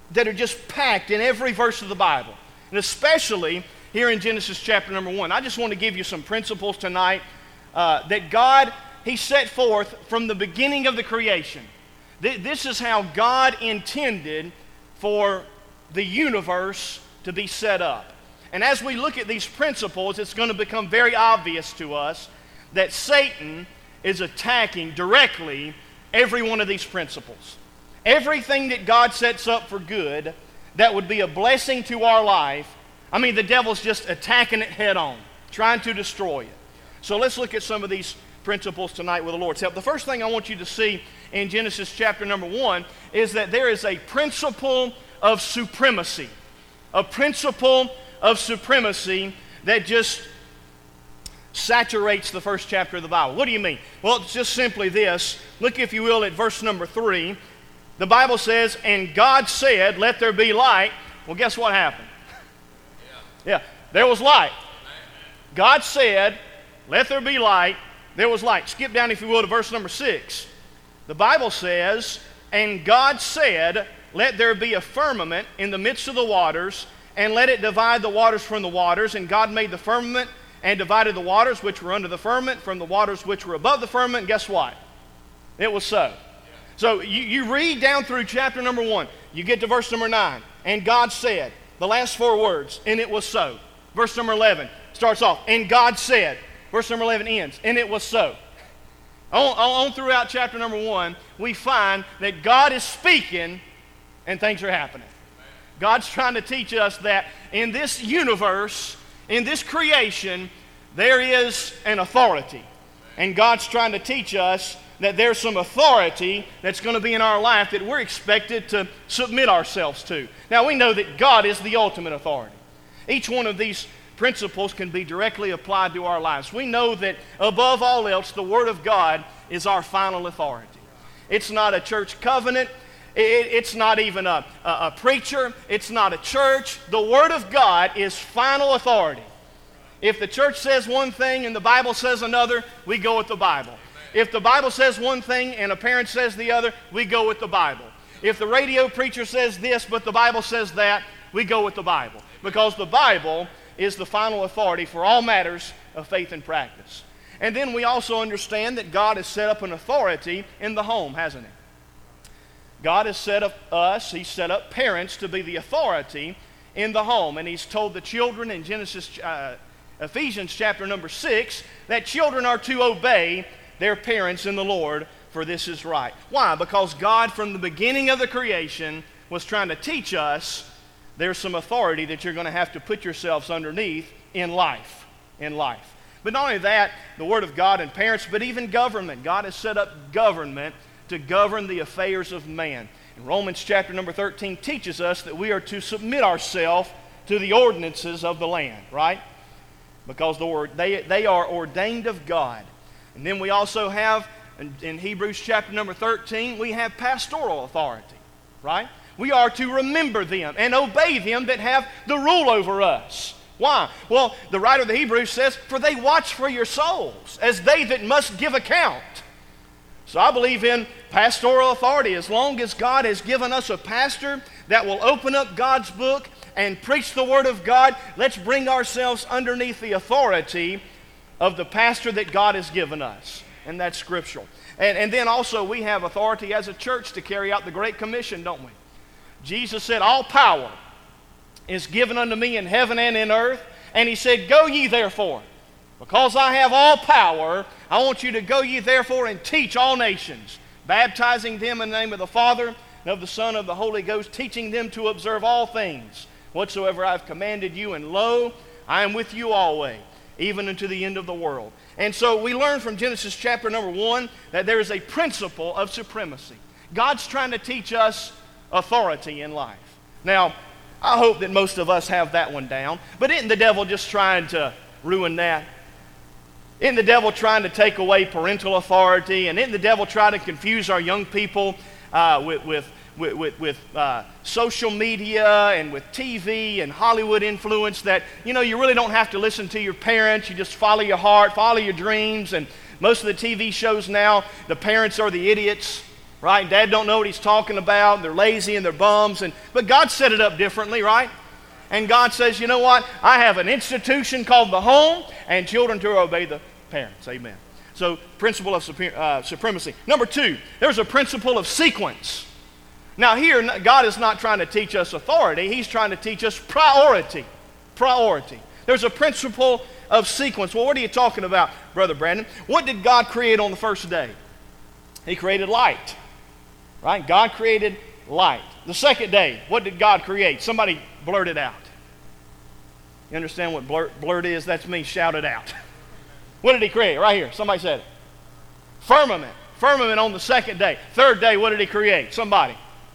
that are just packed in every verse of the Bible, and especially here in Genesis chapter number 1. I just want to give you some principles tonight that God, He set forth from the beginning of the creation. This is how God intended for the universe to be set up. And as we look at these principles, it's going to become very obvious to us that Satan is attacking directly every one of these principles. Everything that God sets up for good that would be a blessing to our life, the devil's just attacking it head on, trying to destroy it. So let's look at some of these principles tonight with the Lord's help. The first thing I want you to see in Genesis chapter number 1 is that there is a principle of supremacy. A principle of supremacy that just saturates the first chapter of the Bible. What do you mean? Well, it's just simply this. Look, if you will, at verse number 3. The Bible says, "And God said, let there be light." Well, guess what happened? Yeah, there was light. God said, let there be light. There was light. Skip down, if you will, to verse number 6. The Bible says, "And God said, let there be a firmament in the midst of the waters, and let it divide the waters from the waters. And God made the firmament and divided the waters which were under the firmament from the waters which were above the firmament." And guess what? It was so. So you read down through chapter number 1. You get to verse number 9. "And God said," the last 4 words, "and it was so." Verse number 11 starts off, "And God said." Verse number 11 ends, "and it was so." On throughout chapter number 1, we find that God is speaking and things are happening. God's trying to teach us that in this universe, in this creation, there is an authority. And God's trying to teach us that there's some authority that's going to be in our life that we're expected to submit ourselves to. Now, we know that God is the ultimate authority. Each one of these principles can be directly applied to our lives. We know that above all else, the Word of God is our final authority. It's not a church covenant. It's not even a preacher. It's not a church. The Word of God is final authority. If the church says one thing and the Bible says another, we go with the Bible. If the Bible says one thing and a parent says the other, we go with the Bible. If the radio preacher says this but the Bible says that, we go with the Bible. Because the Bible is the final authority for all matters of faith and practice. And then we also understand that God has set up an authority in the home, hasn't He? God has set up us, He's set up parents to be the authority in the home. And He's told the children in Ephesians chapter number 6 that children are to obey their parents in the Lord, for this is right. Why? Because God from the beginning of the creation was trying to teach us there's some authority that you're going to have to put yourselves underneath in life. But not only that, the Word of God and parents, but even government. God has set up government to govern the affairs of man. And Romans chapter number 13 teaches us that we are to submit ourselves to the ordinances of the land, right? Because they are ordained of God. And then we also have, in Hebrews chapter number 13, we have pastoral authority, right? We are to remember them and obey them that have the rule over us. Why? Well, the writer of the Hebrews says, "For they watch for your souls, as they that must give account." So I believe in pastoral authority. As long as God has given us a pastor that will open up God's book and preach the Word of God, let's bring ourselves underneath the authority of the pastor that God has given us. And that's scriptural. And then also we have authority as a church to carry out the Great Commission, don't we? Jesus said, "All power is given unto me in heaven and in earth." And He said, "Go ye therefore. Because I have all power, I want you to go ye therefore and teach all nations, baptizing them in the name of the Father and of the Son and of the Holy Ghost, teaching them to observe all things whatsoever I have commanded you. And lo, I am with you always, even unto the end of the world." And so we learn from Genesis chapter number 1 that there is a principle of supremacy. God's trying to teach us authority in life. Now, I hope that most of us have that one down, but isn't the devil just trying to ruin that? Isn't the devil trying to take away parental authority? And isn't the devil trying to confuse our young people with social media and with TV and Hollywood influence that, you really don't have to listen to your parents. You just follow your heart, follow your dreams. And most of the TV shows now, the parents are the idiots. right? Dad don't know what he's talking about. They're lazy and they're bums. But God set it up differently, right? And God says, you know what? I have an institution called the home, and children to obey the parents. Amen. So, principle of supremacy. Number 2, there's a principle of sequence. Now here, God is not trying to teach us authority. He's trying to teach us priority. Priority. There's a principle of sequence. Well, what are you talking about, Brother Brandon? What did God create on the first day? He created light. Right? God created light. The second day, what did God create? Somebody blurt it out. You understand what blurt is? That's me, shout it out. What did he create? Right here. Somebody said it. Firmament. Firmament on the second day. Third day, what did he create? Somebody.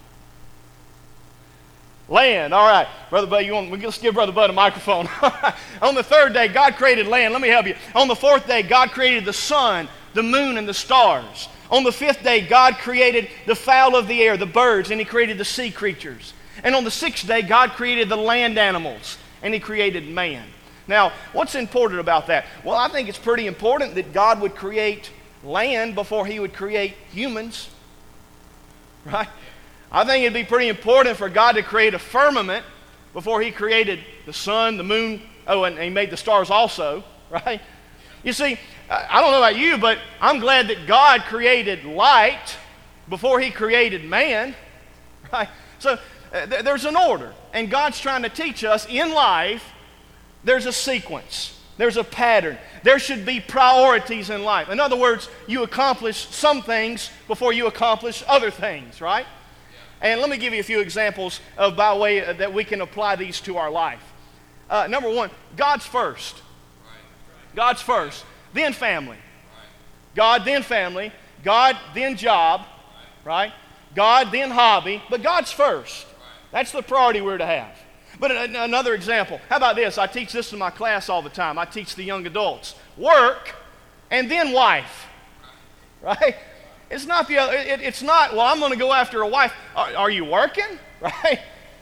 Land. All right. Brother Bud, let's give Brother Bud a microphone. On the third day, God created land. Let me help you. On the fourth day, God created the sun, the moon, and the stars. On the fifth day, God created the fowl of the air, the birds, and he created the sea creatures. And on the sixth day, God created the land animals, and he created man. Now, what's important about that? Well, I think it's pretty important that God would create land before he would create humans. Right? I think it'd be pretty important for God to create a firmament before he created the sun, the moon, and he made the stars also, right? You see, I don't know about you, but I'm glad that God created light before he created man, right? So there's an order, and God's trying to teach us in life there's a sequence, there's a pattern. There should be priorities in life. In other words, you accomplish some things before you accomplish other things, right? And let me give you a few examples of by way that we can apply these to our life. Number 1, God's first. God's first. Then family. God, then family. God, then job. Right? God, then hobby. But God's first. That's the priority we're to have. But another example. How about this? I teach this in my class all the time. I teach the young adults. Work and then wife. Right? It's not the other. It's not, well, I'm going to go after a wife. Are you working? Right?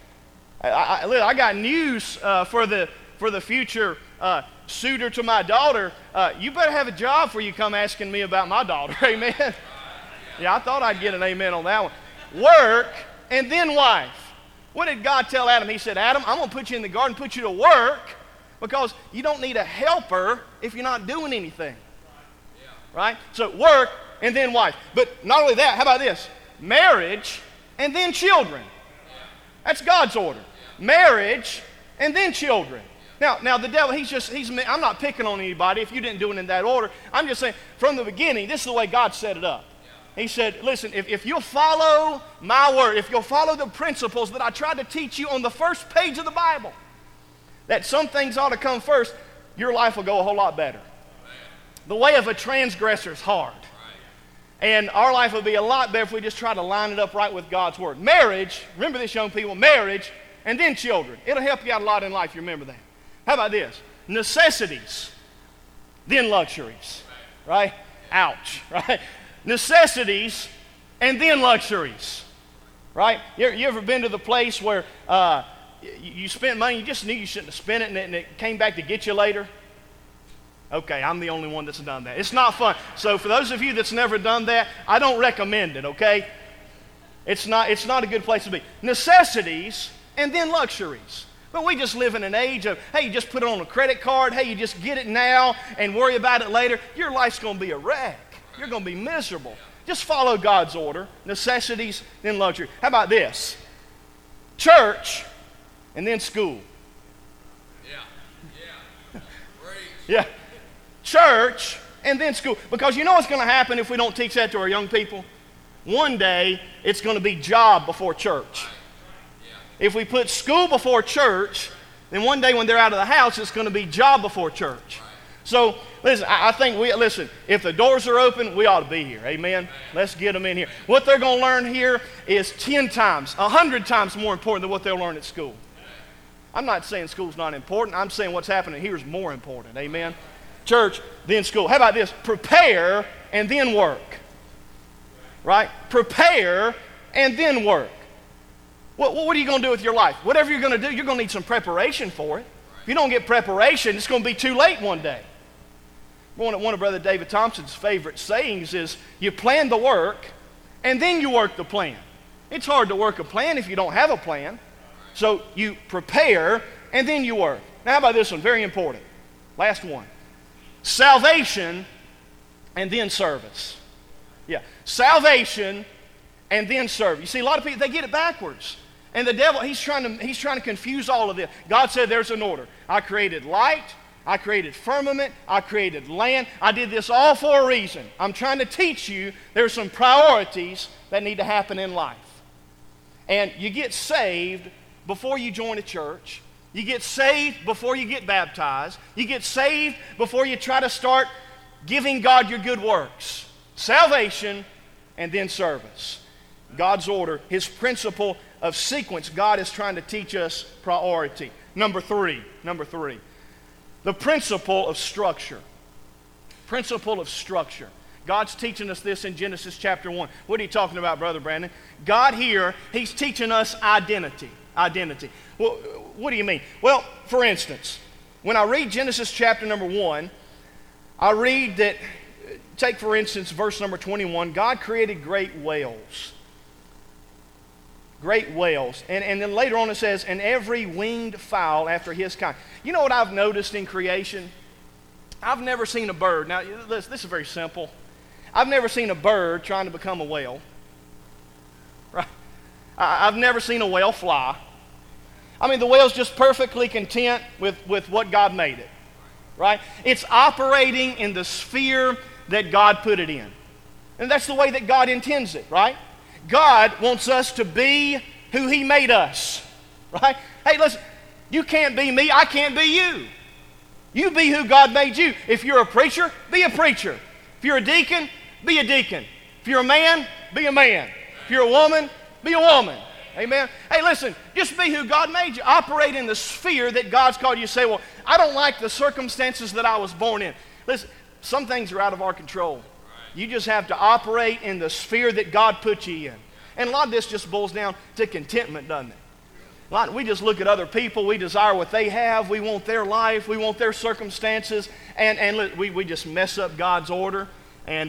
I got news for the future suitor to my daughter. You better have a job before you come asking me about my daughter. Amen? Yeah, I thought I'd get an amen on that one. Work and then wife. What did God tell Adam? He said, Adam, I'm going to put you in the garden, put you to work, because you don't need a helper if you're not doing anything. Right? So work and then wife. But not only that, how about this? Marriage and then children. That's God's order. Marriage and then children. Now the devil, I'm not picking on anybody if you didn't do it in that order. I'm just saying, from the beginning, this is the way God set it up. He said, listen, if you'll follow my word, if you'll follow the principles that I tried to teach you on the first page of the Bible, that some things ought to come first, your life will go a whole lot better. The way of a transgressor is hard. And our life would be a lot better if we just try to line it up right with God's word. Marriage, remember this, young people, marriage and then children. It'll help you out a lot in life, you remember that. How about this? Necessities, then luxuries. Right? Ouch. Right? Necessities and then luxuries. Right? You ever been to the place where you spent money, you just knew you shouldn't have spent it, and it came back to get you later? Okay, I'm the only one that's done that. It's not fun. So for those of you that's never done that, I don't recommend it, okay? It's not a good place to be. Necessities and then luxuries. But we just live in an age of, hey, you just put it on a credit card, hey, you just get it now and worry about it later. Your life's going to be a wreck. You're going to be miserable. Just follow God's order. Necessities, then luxury. How about this? Church and then school. Yeah. Church and then school. Because you know what's going to happen if we don't teach that to our young people? One day, it's going to be job before church. If we put school before church, then one day when they're out of the house, it's going to be job before church. So, listen, I think if the doors are open, we ought to be here. Amen? Let's get them in here. What they're going to learn here is 10 times, 100 times more important than what they'll learn at school. I'm not saying school's not important. I'm saying what's happening here is more important. Amen? Church, then school. How about this? Prepare and then work. Right? Prepare and then work. What are you going to do with your life? Whatever you're going to do, you're going to need some preparation for it. If you don't get preparation, it's going to be too late one day. One of Brother David Thompson's favorite sayings is, you plan the work and then you work the plan. It's hard to work a plan if you don't have a plan. So you prepare, and then you work. Now, how about this one? Very important. Last one. Salvation, and then service. Yeah, salvation, and then service. You see, a lot of people, they get it backwards. And the devil, he's trying to confuse all of this. God said there's an order. I created light. I created firmament. I created land. I did this all for a reason. I'm trying to teach you there's some priorities that need to happen in life. And you get saved before you join a church. You get saved before you get baptized. You get saved before you try to start giving God your good works. Salvation and then service. God's order, His principle of sequence. God is trying to teach us priority. Number three. The principle of structure. Principle of structure. God's teaching us this in Genesis chapter 1. What are you talking about, Brother Brandon? God here, He's teaching us identity. Identity. Well, what do you mean? Well, for instance, when I read Genesis chapter number 1, I read that, take for instance verse number 21, God created great whales. Great whales. And then later on it says, and every winged fowl after his kind. You know what I've noticed in creation? I've never seen a bird. Now, this is very simple. I've never seen a bird trying to become a whale. Right? I've never seen a whale fly. I mean, the whale's just perfectly content with what God made it. Right? It's operating in the sphere that God put it in. And that's the way that God intends it, right? God wants us to be who He made us, right? Hey, listen, you can't be me, I can't be you. You be who God made you. If you're a preacher, be a preacher. If you're a deacon, be a deacon. If you're a man, be a man. If you're a woman, be a woman. Amen? Hey, listen, just be who God made you. Operate in the sphere that God's called you. Say, well, I don't like the circumstances that I was born in. Listen, some things are out of our control. You just have to operate in the sphere that God put you in. And a lot of this just boils down to contentment, doesn't it? We just look at other people. We desire what they have. We want their life. We want their circumstances. And we just mess up God's order. And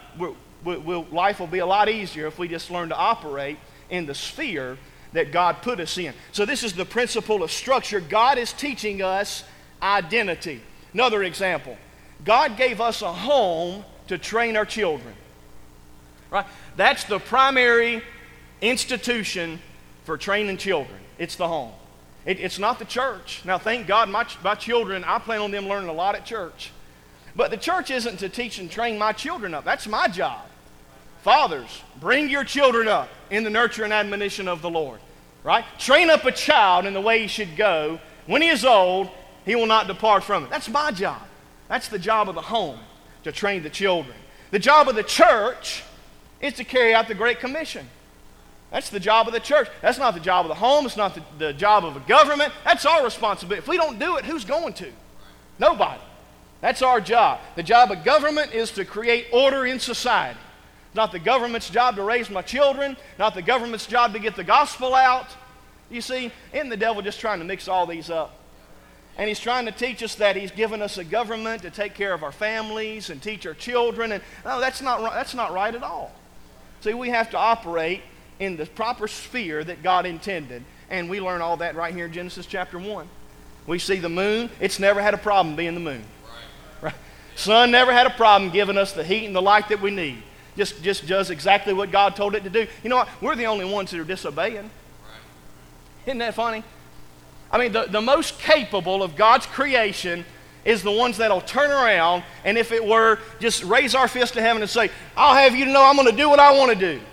life will be a lot easier if we just learn to operate in the sphere that God put us in. So this is the principle of structure. God is teaching us identity. Another example. God gave us a home to train our children. Right? That's the primary institution for training children. It's the home. It's not the church. Now, thank God my children, I plan on them learning a lot at church. But the church isn't to teach and train my children up. That's my job. Fathers, bring your children up in the nurture and admonition of the Lord. Right? Train up a child in the way he should go. When he is old, he will not depart from it. That's my job. That's the job of the home, to train the children. The job of the church is to carry out the Great Commission. That's the job of the church. That's not the job of the home. It's not the job of a government. That's our responsibility. If we don't do it, who's going to? Nobody. That's our job. The job of government is to create order in society. It's not the government's job to raise my children, not the government's job to get the gospel out. You see, isn't the devil just trying to mix all these up? And he's trying to teach us that he's given us a government to take care of our families and teach our children. And no, that's not right at all. See, we have to operate in the proper sphere that God intended. And we learn all that right here in Genesis chapter 1. We see the moon. It's never had a problem being the moon. Right? Sun never had a problem giving us the heat and the light that we need. Just does exactly what God told it to do. You know what? We're the only ones that are disobeying. Isn't that funny? I mean, the most capable of God's creation is the ones that'll turn around and, if it were, just raise our fist to heaven and say, I'll have you to know I'm going to do what I want to do.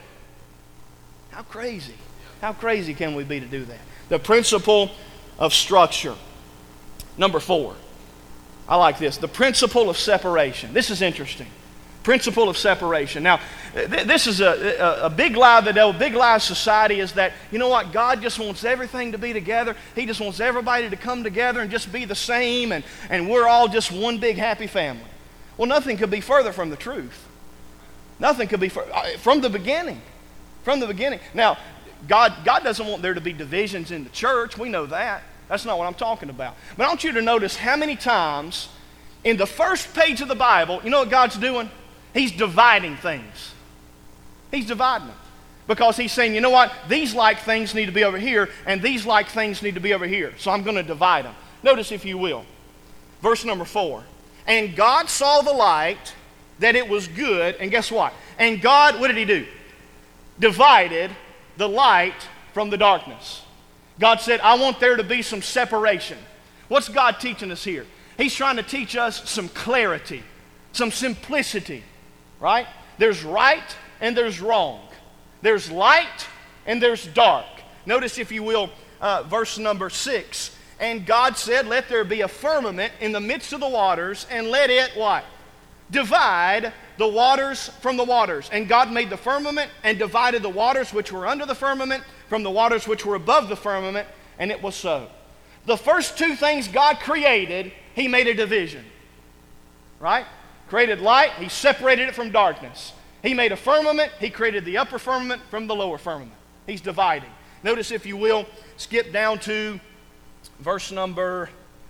How crazy. How crazy can we be to do that? The principle of structure. Number 4. I like this. The principle of separation. This is interesting. Principle of separation. Now, this is a big lie of the devil. Big lie of society is that, you know what, God just wants everything to be together. He just wants everybody to come together and just be the same, and we're all just one big happy family. Well, nothing could be further from the truth. Nothing could be from the beginning. From the beginning. Now, God doesn't want there to be divisions in the church. We know that. That's not what I'm talking about. But I want you to notice how many times in the first page of the Bible, you know what God's doing? He's dividing things. He's dividing them. Because he's saying, you know what? These like things need to be over here, and these like things need to be over here. So I'm going to divide them. Notice, if you will, verse number 4. And God saw the light, that it was good, and guess what? And God, what did he do? Divided the light from the darkness. God said, I want there to be some separation. What's God teaching us here? He's trying to teach us some clarity, some simplicity, right? There's right and there's wrong. There's light and there's dark. Notice, if you will, verse number 6. And God said, let there be a firmament in the midst of the waters, and let it, what? Divide the waters from the waters. And God made the firmament and divided the waters which were under the firmament from the waters which were above the firmament, and it was so. The first two things God created, he made a division. Right? Created light, he separated it from darkness. He made a firmament, he created the upper firmament from the lower firmament. He's dividing. Notice, if you will, skip down to verse number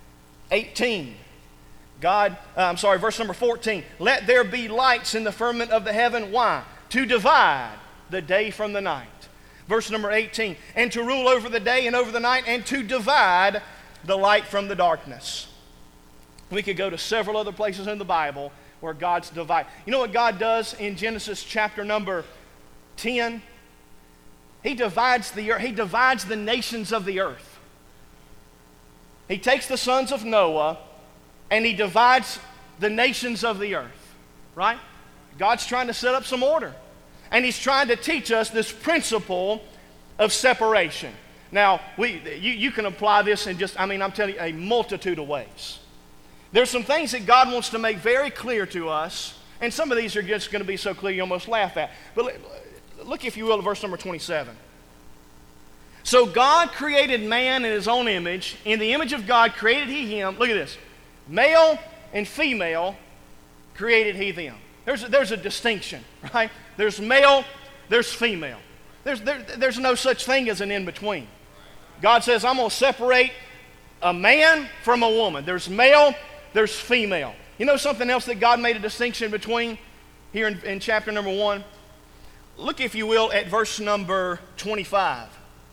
18. Verse number 14. Let there be lights in the firmament of the heaven. Why? To divide the day from the night. Verse number 18. And to rule over the day and over the night, and to divide the light from the darkness. We could go to several other places in the Bible where God's divided. You know what God does in Genesis chapter number 10? He divides the earth. He divides the nations of the earth. He takes the sons of Noah and he divides the nations of the earth. Right? God's trying to set up some order. And he's trying to teach us this principle of separation. Now, you can apply this in I'm telling you, a multitude of ways. There's some things that God wants to make very clear to us, and some of these are just going to be so clear you almost laugh at. But look, if you will, at verse number 27. So God created man in his own image. In the image of God created he him. Look at this. Male and female created he them. There's a distinction, right? There's male, there's female. There's no such thing as an in-between. God says, I'm going to separate a man from a woman. There's male, there's female. You know something else that God made a distinction between here in chapter number 1? Look, if you will, at verse number 25.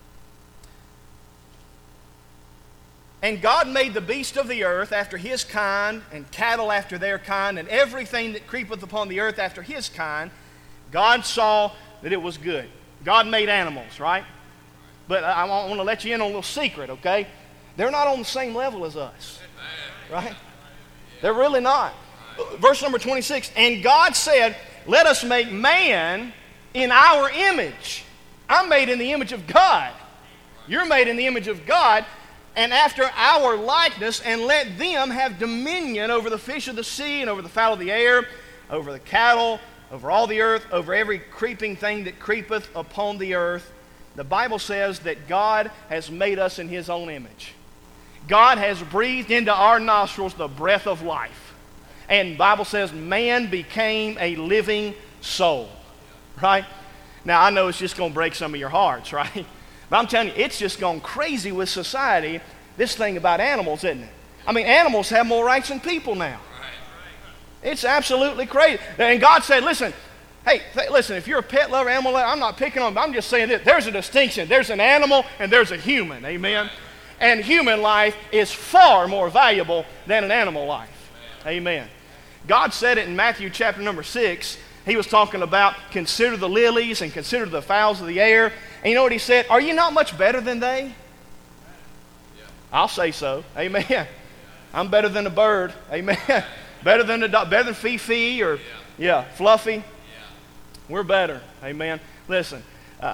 And God made the beast of the earth after his kind, and cattle after their kind, and everything that creepeth upon the earth after his kind. God saw that it was good. God made animals, right? But I want to let you in on a little secret, okay? They're not on the same level as us, right? They're really not. Verse number 26, and God said, let us make man in our image. I'm made in the image of God. You're made in the image of God, and after our likeness, and let them have dominion over the fish of the sea, and over the fowl of the air, over the cattle, over all the earth, over every creeping thing that creepeth upon the earth. The Bible says that God has made us in his own image. God has breathed into our nostrils the breath of life. And the Bible says man became a living soul. Right? Now, I know it's just going to break some of your hearts, right? But I'm telling you, it's just gone crazy with society, this thing about animals, isn't it? I mean, animals have more rights than people now. It's absolutely crazy. And God said, listen, listen, if you're a pet lover, animal lover, I'm not picking on them. I'm just saying this. There's a distinction. There's an animal and there's a human. Amen? And human life is far more valuable than an animal life. Amen. God said it in Matthew chapter number 6. He was talking about consider the lilies and consider the fowls of the air. And you know what he said? Are you not much better than they? Yeah. I'll say so. Amen. Yeah. I'm better than a bird. Amen. Yeah. Better than Fifi or Fluffy. Yeah. We're better. Amen. Listen,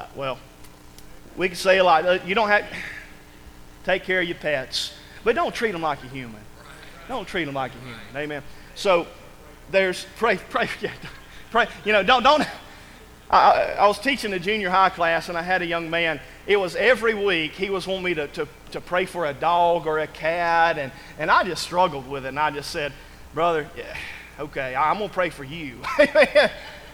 we can say a lot. You don't have take care of your pets, but don't treat them like a human. Don't treat them like a human. Amen. So there's pray. You know, don't. I was teaching a junior high class, and I had a young man. It was every week he was wanting me to pray for a dog or a cat, and I just struggled with it. And I just said, brother, okay, I'm gonna pray for you. They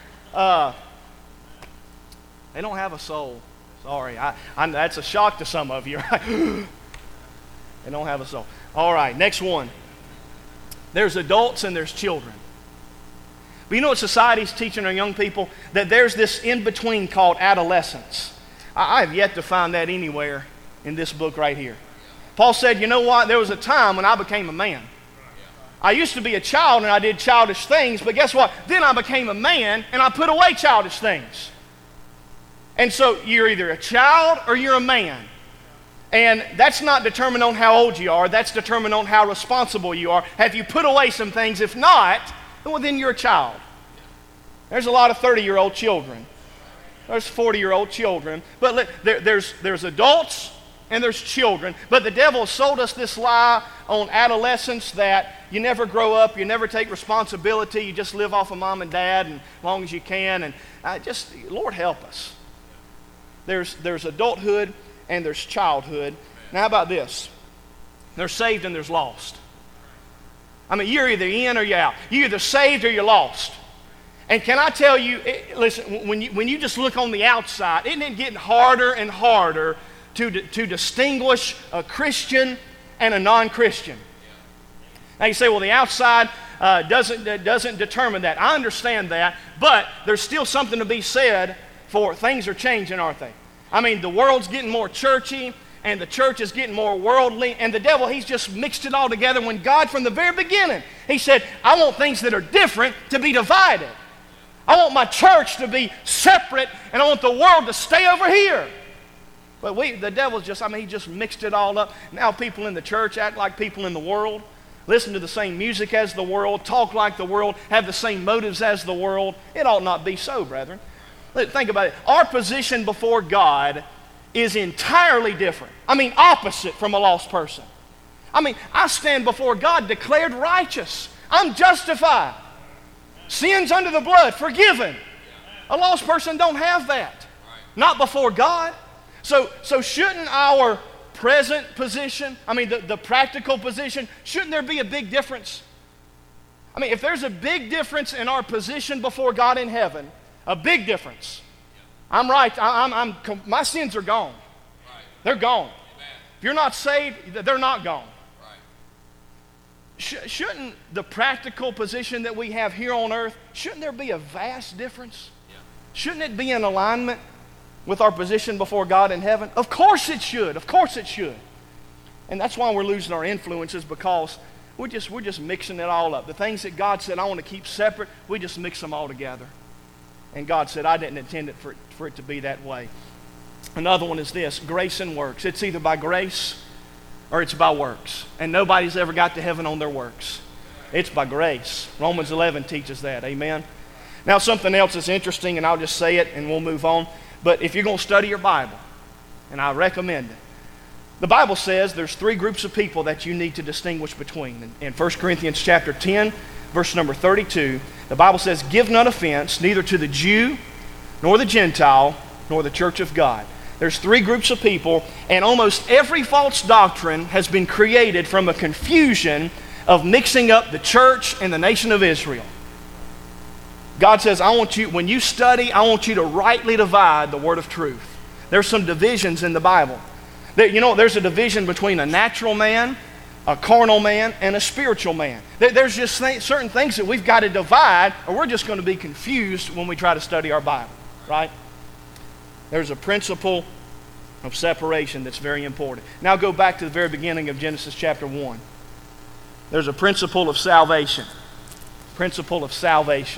don't have a soul. Sorry, that's a shock to some of you. Right? They don't have a soul. All right, next one. There's adults and there's children. But you know what society's teaching our young people? That there's this in-between called adolescence. I have yet to find that anywhere in this book right here. Paul said, you know what? There was a time when I became a man. I used to be a child and I did childish things, but guess what? Then I became a man and I put away childish things. And so you're either a child or you're a man. And that's not determined on how old you are. That's determined on how responsible you are. Have you put away some things? If not, well, then you're a child. There's a lot of 30-year-old children. There's 40-year-old children. But there's adults and there's children. But the devil sold us this lie on adolescence that you never grow up, you never take responsibility, you just live off of mom and dad and as long as you can. And Lord help us. There's adulthood and there's childhood. Now how about this? There's saved and there's lost. I mean, you're either in or you're out. You're either saved or you're lost. And can I tell you, listen, when you just look on the outside, isn't it getting harder and harder to distinguish a Christian and a non-Christian? Now you say, well, the outside doesn't determine that. I understand that, but there's still something to be said for things are changing, aren't they? I mean, the world's getting more churchy, and the church is getting more worldly, and the devil, he's just mixed it all together when God, from the very beginning, he said, I want things that are different to be divided. I want my church to be separate, and I want the world to stay over here. But the devil's he just mixed it all up. Now people in the church act like people in the world, listen to the same music as the world, talk like the world, have the same motives as the world. It ought not be so, brethren. Think about it. Our position before God is entirely different. I mean, opposite from a lost person. I mean, I stand before God declared righteous. I'm justified. Sins under the blood, forgiven. A lost person don't have that. Not before God. So shouldn't our present position, the practical position, shouldn't there be a big difference? I mean, if there's a big difference in our position before God in heaven, a big difference. I'm right. My sins are gone. They're gone. If you're not saved, they're not gone. Shouldn't the practical position that we have here on earth, shouldn't there be a vast difference? Shouldn't it be in alignment with our position before God in heaven? Of course it should. Of course it should. And that's why we're losing our influences, because we're just mixing it all up. The things that God said I want to keep separate, we just mix them all together. And God said, I didn't intend it for it to be that way. Another one is this, grace and works. It's either by grace or it's by works. And nobody's ever got to heaven on their works. It's by grace. Romans 11 teaches that. Amen. Now something else is interesting, and I'll just say it and we'll move on. But if you're going to study your Bible, and I recommend it, the Bible says there's three groups of people that you need to distinguish between. In 1 Corinthians chapter 10, verse number 32, the Bible says, give none offense, neither to the Jew, nor the Gentile, nor the church of God. There's three groups of people, and almost every false doctrine has been created from a confusion of mixing up the church and the nation of Israel. God says, I want you, when you study, I want you to rightly divide the word of truth. There's some divisions in the Bible. There's a division between a natural man, a carnal man, and a spiritual man. There's just certain things that we've got to divide, or we're just going to be confused when we try to study our Bible, right? There's a principle of separation that's very important. Now go back to the very beginning of Genesis chapter 1. There's a principle of salvation. Principle of salvation.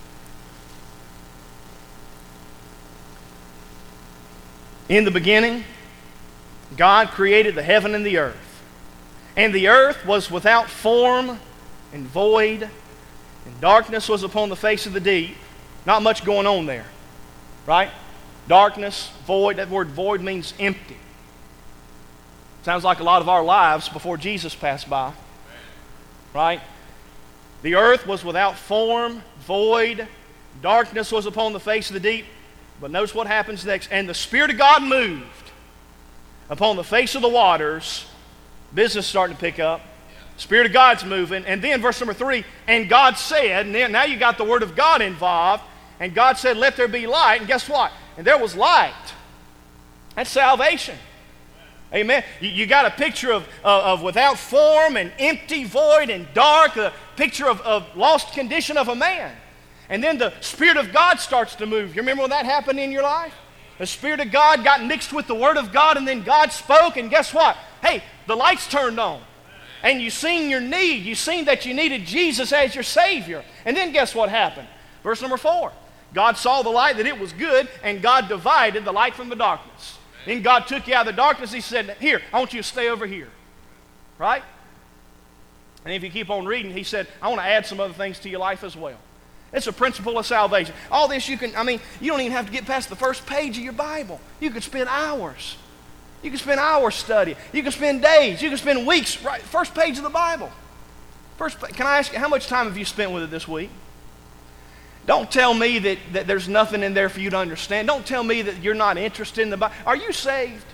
In the beginning, God created the heaven and the earth. And the earth was without form and void, and darkness was upon the face of the deep. Not much going on there, right? Darkness, void. That word void means empty. Sounds like a lot of our lives before Jesus passed by, right? The earth was without form, void, darkness was upon the face of the deep. But notice what happens next. And the Spirit of God moved upon the face of the waters. Business starting to pick up. Spirit of God's moving. And then verse number 3, and God said, and then now you got the Word of God involved, and God said, let there be light. And guess what? And there was light. That's salvation. Amen. You got a picture of without form and empty, void, and dark, a picture of lost condition of a man. And then the Spirit of God starts to move. You remember when that happened in your life? The Spirit of God got mixed with the Word of God, and then God spoke, and guess what? Hey, the lights turned on. And you seen your need. You seen that you needed Jesus as your Savior. And then guess what happened? Verse number 4. God saw the light, that it was good, and God divided the light from the darkness. Then God took you out of the darkness. He said, here, I want you to stay over here. Right? And if you keep on reading, he said, I want to add some other things to your life as well. It's a principle of salvation. All this you don't even have to get past the first page of your Bible. You could spend hours. You can spend hours studying. You can spend days. You can spend weeks. Right, first page of the Bible. Can I ask you, how much time have you spent with it this week? Don't tell me that there's nothing in there for you to understand. Don't tell me that you're not interested in the Bible. Are you saved?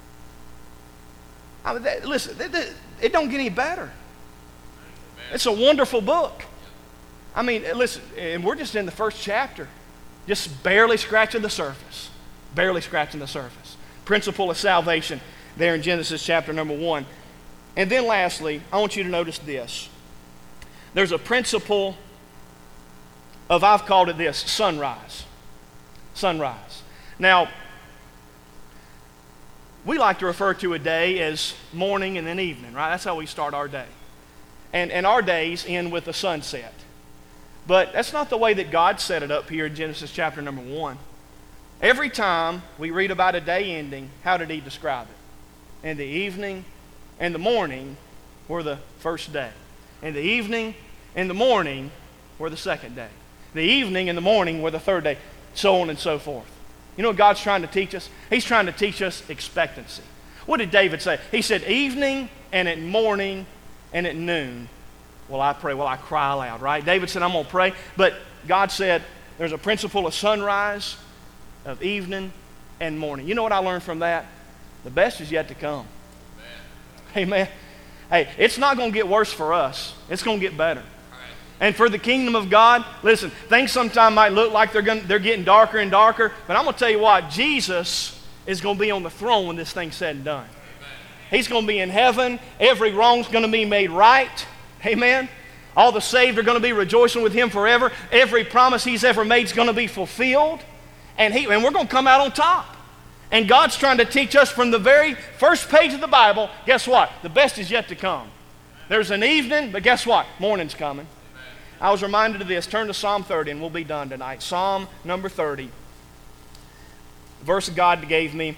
Listen, it don't get any better. It's a wonderful book. Listen, and we're just in the first chapter. Just barely scratching the surface. Barely scratching the surface. Principle of salvation there in Genesis chapter number 1. And then lastly, I want you to notice this. There's a principle of, I've called it this, sunrise. Sunrise. Now, we like to refer to a day as morning and then evening, right? That's how we start our day. And our days end with the sunset. But that's not the way that God set it up here in Genesis chapter number 1. Every time we read about a day ending, how did he describe it? And the evening and the morning were the first day. And the evening and the morning were the second day. The evening and the morning were the third day. So on and so forth. You know what God's trying to teach us? He's trying to teach us expectancy. What did David say? He said, evening and at morning and at noon will I pray, will I cry aloud, right? David said, I'm going to pray. But God said, there's a principle of sunrise, of evening and morning. You know what I learned from that? The best is yet to come. Amen. Hey, it's not going to get worse for us. It's going to get better. And for the kingdom of God, listen, things sometimes might look like they're getting darker and darker, but I'm going to tell you what, Jesus is going to be on the throne when this thing's said and done. He's going to be in heaven. Every wrong's going to be made right. Amen. All the saved are going to be rejoicing with him forever. Every promise he's ever made is going to be fulfilled. And we're going to come out on top. And God's trying to teach us from the very first page of the Bible, guess what? The best is yet to come. There's an evening, but guess what? Morning's coming. I was reminded of this. Turn to Psalm 30 and we'll be done tonight. Psalm number 30. The verse God gave me.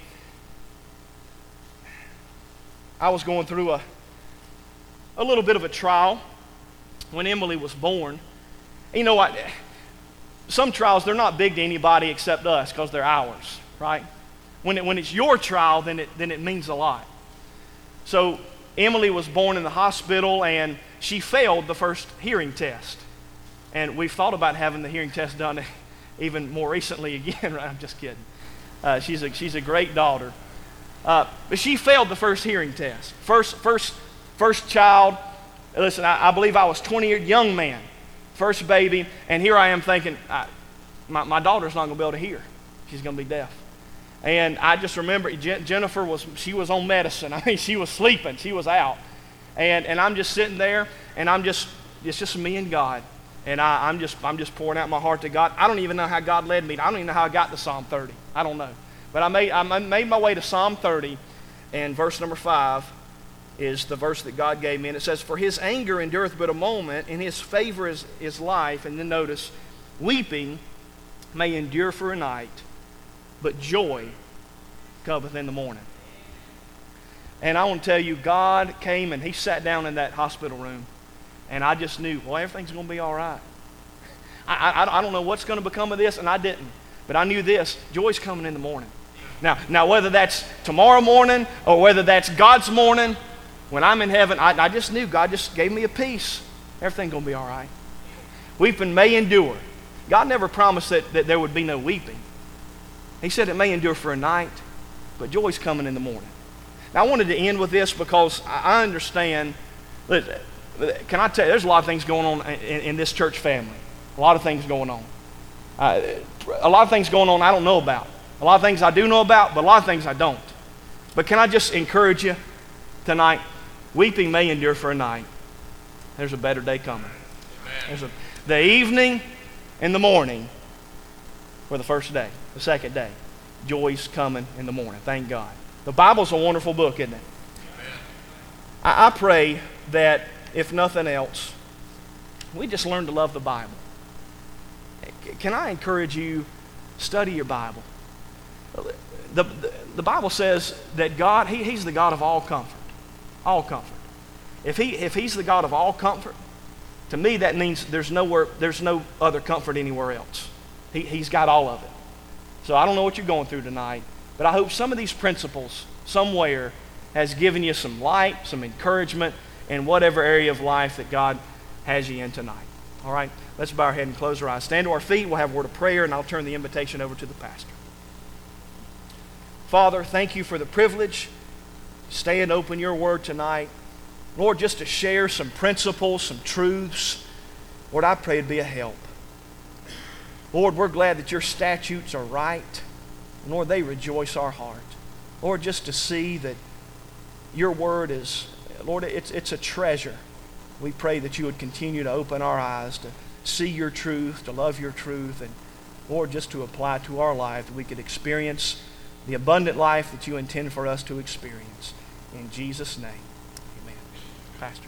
I was going through a little bit of a trial when Emily was born. You know what? Some trials, they're not big to anybody except us because they're ours, right? When it's your trial, then it means a lot. So Emily was born in the hospital and she failed the first hearing test. And we've thought about having the hearing test done even more recently again. Right? I'm just kidding. She's a great daughter. But she failed the first hearing test. First child. Listen, I believe I was 20 years young man. First baby, and here I am thinking, my daughter's not going to be able to hear. She's going to be deaf. And I just remember Jennifer was on medicine. She was sleeping. She was out. And I'm just sitting there, and it's just me and God. And I'm just pouring out my heart to God. I don't even know how God led me. I don't even know how I got to Psalm 30. I don't know. But I made my way to Psalm 30, and verse number 5 is the verse that God gave me. And it says, for his anger endureth but a moment, and his favor is life. And then notice, weeping may endure for a night, but joy cometh in the morning. And I want to tell you, God came and he sat down in that hospital room, and I just knew, well, everything's going to be all right. I don't know what's going to become of this, and I didn't. But I knew this, joy's coming in the morning. Now whether that's tomorrow morning or whether that's God's morning, when I'm in heaven, I just knew God just gave me a peace. Everything's going to be all right. Weeping may endure. God never promised that there would be no weeping. He said it may endure for a night, but joy's coming in the morning. Now I wanted to end with this because I understand, can I tell you, there's a lot of things going on in this church family. A lot of things going on. A lot of things going on I don't know about. A lot of things I do know about, but a lot of things I don't. But can I just encourage you tonight? Weeping may endure for a night. There's a better day coming. The evening in the morning for the first day, the second day. Joy's coming in the morning. Thank God. The Bible's a wonderful book, isn't it? I pray that, if nothing else, we just learn to love the Bible. Can I encourage you, study your Bible? The Bible says that God, He's the God of all comfort. All comfort. If He's the God of all comfort, to me that means there's no other comfort anywhere else. He's got all of it. So I don't know what you're going through tonight, but I hope some of these principles somewhere has given you some light, some encouragement in whatever area of life that God has you in tonight. All right? Let's bow our head and close our eyes. Stand to our feet. We'll have a word of prayer, and I'll turn the invitation over to the pastor. Father, thank you for the privilege to stay and open your word tonight. Lord, just to share some principles, some truths. Lord, I pray it'd be a help. Lord, we're glad that your statutes are right. Lord, they rejoice our heart. Lord, just to see that your word is, Lord, it's a treasure. We pray that you would continue to open our eyes to see your truth, to love your truth, and Lord, just to apply to our life that we could experience the abundant life that you intend for us to experience. In Jesus' name, amen. Pastor.